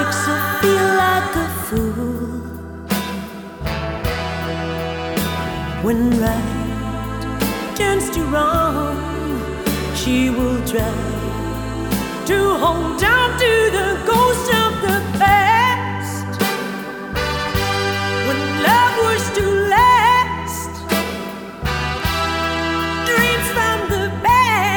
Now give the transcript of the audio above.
makes her feel like a fool. When right turns to wrong, she will try to hold on to the ghost of